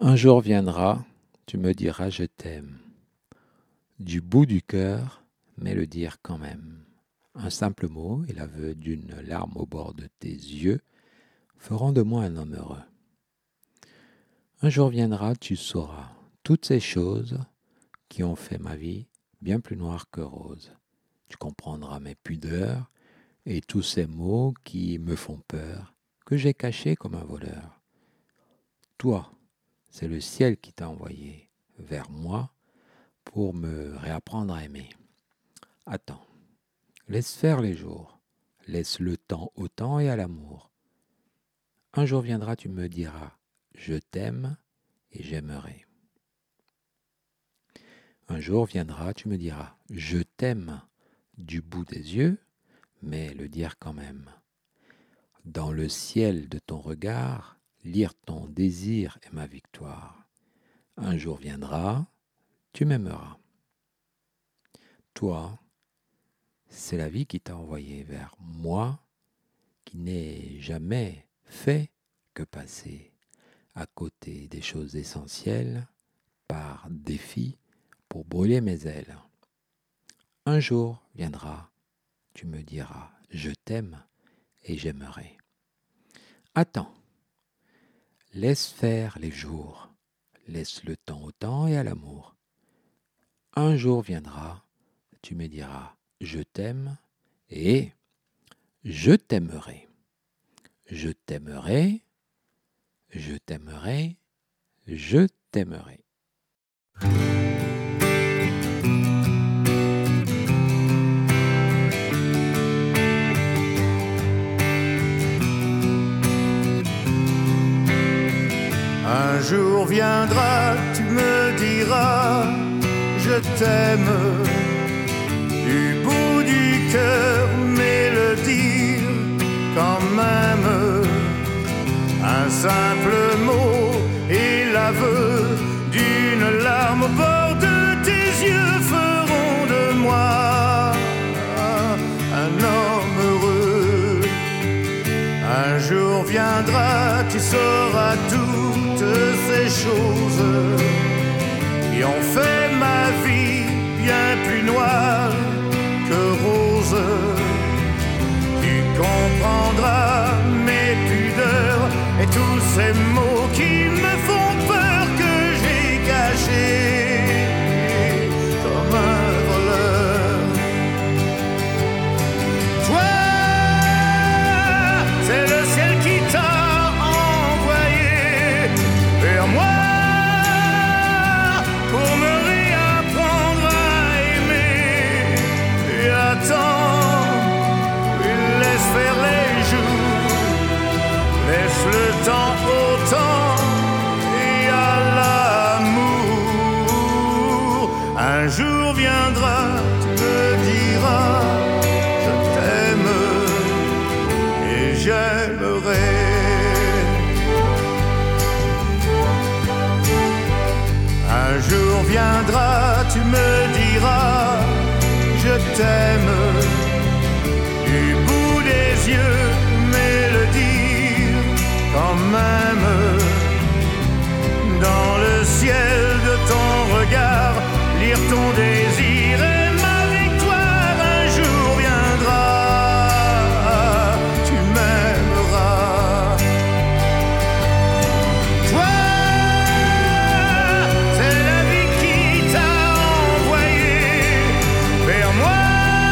Un jour viendra, tu me diras je t'aime. Du bout du cœur, mais le dire quand même. Un simple mot et l'aveu d'une larme au bord de tes yeux feront de moi un homme heureux. Un jour viendra, tu sauras toutes ces choses qui ont fait ma vie bien plus noire que rose. Tu comprendras mes pudeurs et tous ces mots qui me font peur, que j'ai cachés comme un voleur. Toi, c'est le ciel qui t'a envoyé vers moi pour me réapprendre à aimer. Attends, laisse faire les jours, laisse le temps au temps et à l'amour. Un jour viendra, tu me diras, je t'aime et j'aimerai. Un jour viendra, tu me diras, je t'aime du bout des yeux, mais le dire quand même. Dans le ciel de ton regard, lire ton désir est ma victoire. Un jour viendra, tu m'aimeras. Toi, c'est la vie qui t'a envoyé vers moi, qui n'ai jamais fait que passer à côté des choses essentielles par défi pour brûler mes ailes. Un jour viendra, tu me diras, je t'aime et j'aimerai. Attends, laisse faire les jours, laisse le temps au temps et à l'amour. Un jour viendra, tu me diras, je t'aime et je t'aimerai. Je t'aimerai, je t'aimerai, je t'aimerai. Un jour viendra, tu me diras, je t'aime, du bout du cœur, mais le dire quand même. Un simple mot et l'aveu d'une larme au bord de tes yeux feront de moi un homme heureux. Un jour viendra, tu sauras toutes ces choses qui ont fait ma vie bien plus noire que rose. Tu comprendras mes pudeurs et tous ces mots qui me font peur que j'ai cachés comme un voleur. Toi, c'est le ciel qui t'a envoyé vers moi pour me réapprendre à aimer. Et attends, laisse faire les jours, laisse le temps au temps et à l'amour. Un jour viendra, tu me diras, je t'aime et j'aimerai. Un jour viendra, tu me diras, je t'aime, du bout des yeux, mais le dire quand même. Dans le ciel de ton regard, lire ton désir et ma victoire. Un jour viendra, tu m'aimeras. Toi, c'est la vie qui t'a envoyé vers moi,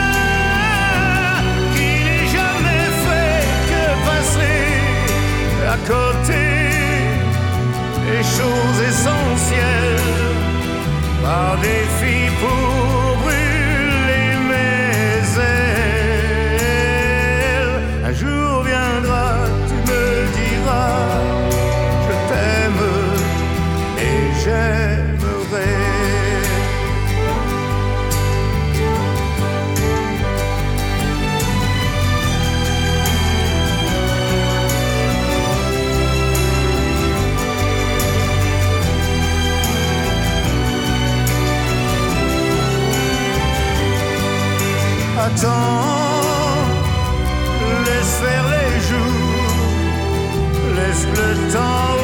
qui n'ai jamais fait que passer à côté des choses essentielles par défi pour brûler mes ailes. Un jour viendra, tu me diras, je t'aime et j'aimerai. Attends, laisse faire les jours, laisse le temps